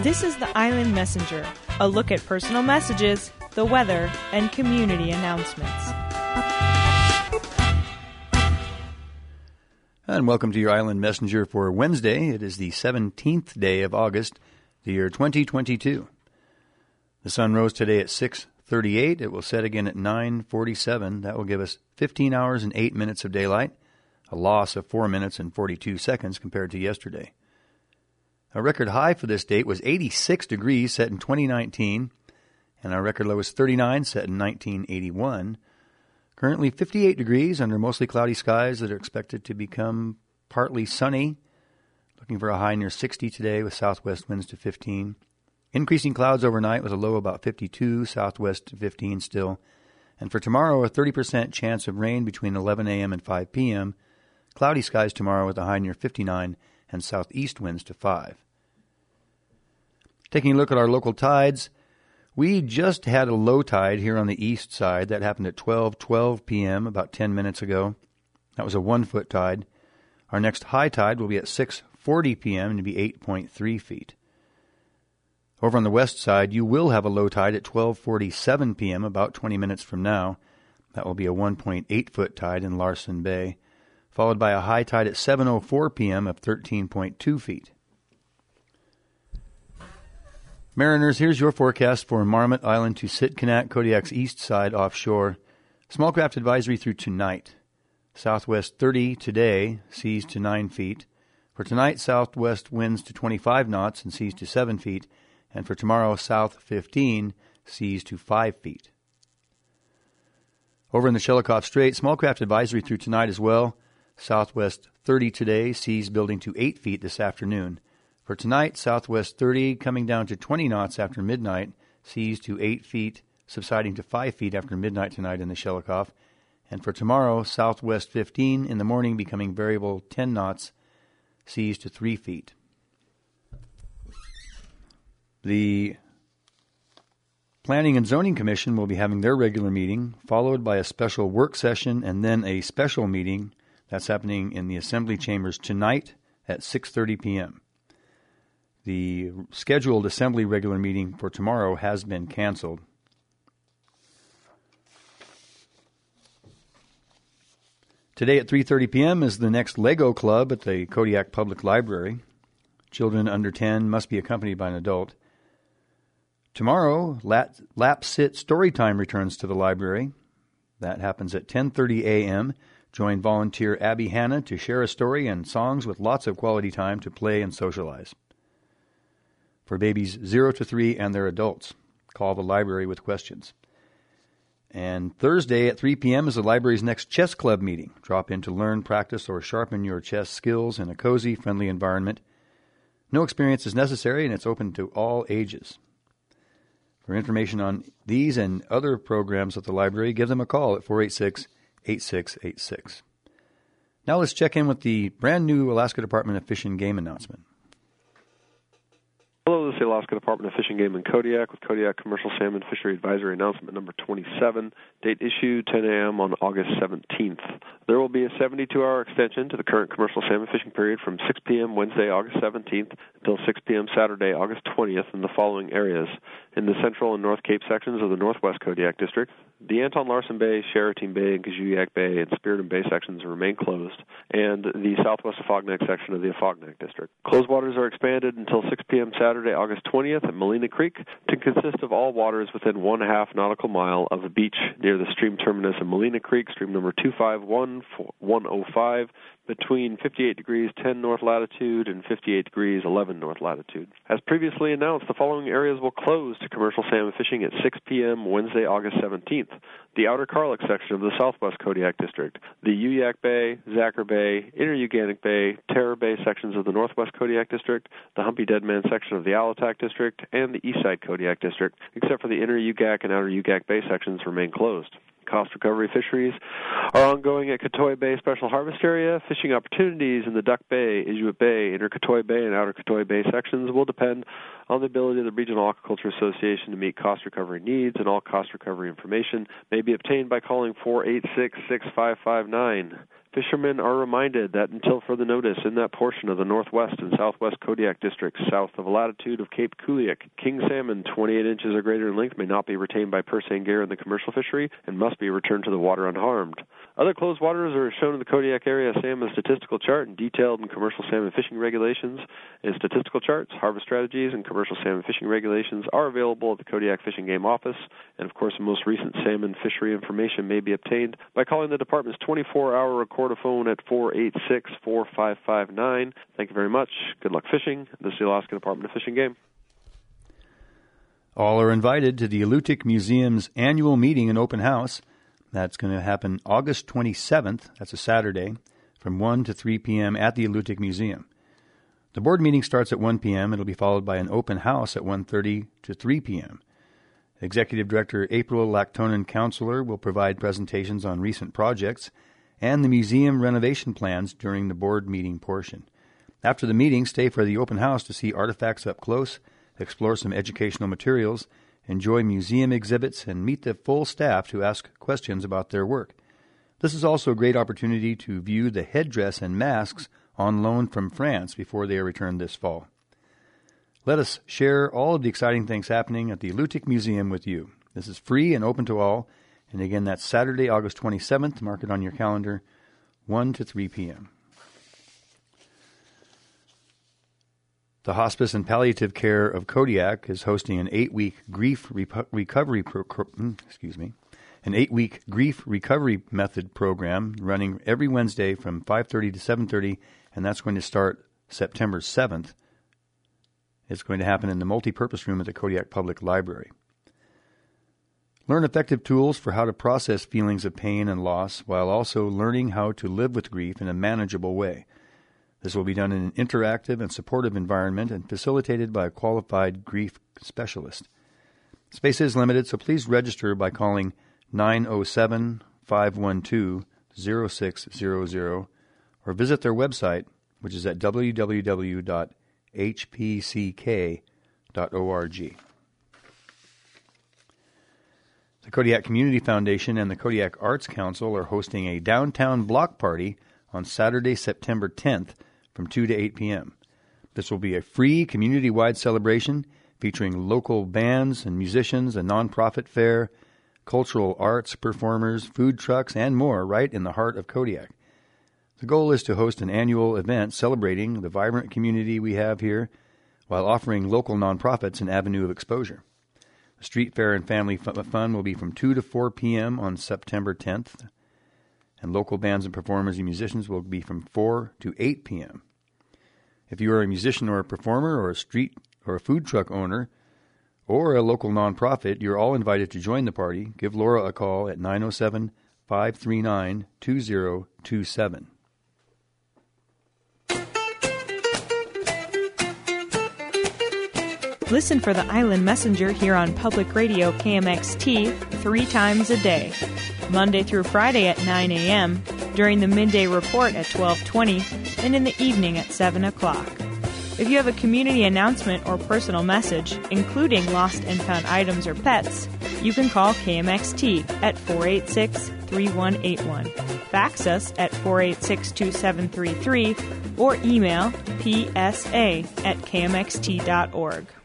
This is the Island Messenger, a look at personal messages, the weather, and community announcements. And welcome to your Island Messenger for Wednesday. It is the 17th day of August, the year 2022. The sun rose today at 6:38. It will set again at 9:47. That will give us 15 hours and 8 minutes of daylight, a loss of 4 minutes and 42 seconds compared to yesterday. A record high for this date was 86 degrees set in 2019, and our record low was 39 set in 1981. Currently 58 degrees under mostly cloudy skies that are expected to become partly sunny. Looking for a high near 60 today with southwest winds to 15. Increasing clouds overnight with a low about 52, southwest to 15 still. And for tomorrow, a 30% chance of rain between 11 a.m. and 5 p.m. Cloudy skies tomorrow with a high near 59 and southeast winds to 5. Taking a look at our local tides, we just had a low tide here on the east side. That happened at 12:12 p.m. about 10 minutes ago. That was a 1-foot tide. Our next high tide will be at 6:40 p.m. and be 8.3 feet. Over on the west side, you will have a low tide at 12:47 p.m. about 20 minutes from now. That will be a 1.8-foot tide in Larsen Bay, followed by a high tide at 7:04 p.m. of 13.2 feet. Mariners, here's your forecast for Marmot Island to Sitkinak, Kodiak's east side offshore. Small craft advisory through tonight. Southwest 30 today, seas to 9 feet. For tonight, southwest winds to 25 knots and seas to 7 feet. And for tomorrow, south 15, seas to 5 feet. Over in the Shelikof Strait, small craft advisory through tonight as well. Southwest 30 today, seas building to 8 feet this afternoon. For tonight, southwest 30, coming down to 20 knots after midnight, seas to 8 feet, subsiding to 5 feet after midnight tonight in the Shelikof. And for tomorrow, southwest 15 in the morning, becoming variable 10 knots, seas to 3 feet. The Planning and Zoning Commission will be having their regular meeting, followed by a special work session and then a special meeting. That's happening in the Assembly Chambers tonight at 6:30 p.m. The scheduled Assembly regular meeting for tomorrow has been canceled. Today at 3:30 p.m. is the next Lego Club at the Kodiak Public Library. Children under 10 must be accompanied by an adult. Tomorrow, Lap Sit Storytime returns to the library. That happens at 10:30 a.m. Join volunteer Abby Hanna to share a story and songs with lots of quality time to play and socialize. For babies 0 to 3 and their adults, call the library with questions. And Thursday at 3 p.m. is the library's next chess club meeting. Drop in to learn, practice, or sharpen your chess skills in a cozy, friendly environment. No experience is necessary, and it's open to all ages. For information on these and other programs at the library, give them a call at 486-8686. Now let's check in with the brand new Alaska Department of Fish and Game announcement. Hello, this is the Alaska Department of Fish and Game in Kodiak with Kodiak Commercial Salmon Fishery Advisory Announcement number 27, date issued 10 a.m. on August 17th. There will be a 72-hour extension to the current commercial salmon fishing period from 6 p.m. Wednesday, August 17th until 6 p.m. Saturday, August 20th in the following areas. In the Central and North Cape sections of the Northwest Kodiak District, the Anton Larsen Bay, Charitine Bay, and Kajuyak Bay and Spiritum Bay sections remain closed, and the Southwest Afognak section of the Afognak District. Closed waters are expanded until 6 p.m. Saturday, August 20th at Molina Creek to consist of all waters within 1/2 nautical mile of a beach near the stream terminus of Molina Creek, stream number 251105, between 58 degrees 10 north latitude and 58 degrees 11 north latitude. As previously announced, the following areas will close to commercial salmon fishing at 6 p.m. Wednesday, August 17th. The Outer Karluk section of the Southwest Kodiak District, the Uyak Bay, Zacher Bay, Inner Uganic Bay, Terror Bay sections of the Northwest Kodiak District, the Humpy Dead Man section of the Alatak District, and the Eastside Kodiak District, except for the Inner Ugak and Outer Ugak Bay sections remain closed. Cost recovery fisheries are ongoing at Katoy Bay Special Harvest Area. Fishing opportunities in the Duck Bay, Inuit Bay, Inner Katoy Bay, and Outer Katoy Bay sections will depend on the ability of the Regional Aquaculture Association to meet cost recovery needs, and all cost recovery information may be obtained by calling 486-6559. Fishermen are reminded that until further notice, in that portion of the northwest and southwest Kodiak districts south of latitude of Cape Kuliak, king salmon 28 inches or greater in length may not be retained by purse anguille in the commercial fishery and must be returned to the water unharmed. Other closed waters are shown in the Kodiak Area Salmon Statistical Chart and detailed in commercial salmon fishing regulations. And statistical charts, harvest strategies, and commercial salmon fishing regulations are available at the Kodiak Fish and Game Office. And, of course, the most recent salmon fishery information may be obtained by calling the department's 24-hour recorder-phone at 486-4559. Thank you very much. Good luck fishing. This is the Alaska Department of Fish and Game. All are invited to the Alutiiq Museum's annual meeting and open house. That's going to happen August 27th, that's a Saturday, from 1 to 3 p.m. at the Alutiiq Museum. The board meeting starts at 1 p.m. It'll be followed by an open house at 1:30 to 3 p.m. Executive Director April Lactonen Counselor will provide presentations on recent projects and the museum renovation plans during the board meeting portion. After the meeting, stay for the open house to see artifacts up close, explore some educational materials, enjoy museum exhibits, and meet the full staff to ask questions about their work. This is also a great opportunity to view the headdress and masks on loan from France before they are returned this fall. Let us share all of the exciting things happening at the Alutiiq Museum with you. This is free and open to all, and again, that's Saturday, August 27th. Mark it on your calendar, 1 to 3 p.m. The Hospice and Palliative Care of Kodiak is hosting an 8-week grief recovery method program running every Wednesday from 5:30 to 7:30, and that's going to start September 7th. It's going to happen in the multipurpose room at the Kodiak Public Library. Learn effective tools for how to process feelings of pain and loss while also learning how to live with grief in a manageable way. This will be done in an interactive and supportive environment and facilitated by a qualified grief specialist. Space is limited, so please register by calling 907-512-0600 or visit their website, which is at www.hpck.org. The Kodiak Community Foundation and the Kodiak Arts Council are hosting a downtown block party on Saturday, September 10th from 2 to 8 p.m. This will be a free community-wide celebration featuring local bands and musicians, a nonprofit fair, cultural arts performers, food trucks, and more right in the heart of Kodiak. The goal is to host an annual event celebrating the vibrant community we have here while offering local nonprofits an avenue of exposure. The street fair and family fun will be from 2 to 4 p.m. on September 10th, and local bands and performers and musicians will be from 4 to 8 p.m. If you are a musician or a performer or a street or a food truck owner or a local nonprofit, you're all invited to join the party. Give Laura a call at 907-539-2027. Listen for the Island Messenger here on Public Radio KMXT 3 times a day, Monday through Friday at 9 a.m., during the midday report at 12:20, and in the evening at 7 o'clock. If you have a community announcement or personal message, including lost and found items or pets, you can call KMXT at 486-3181, fax us at 486-2733, or email psa@kmxt.org.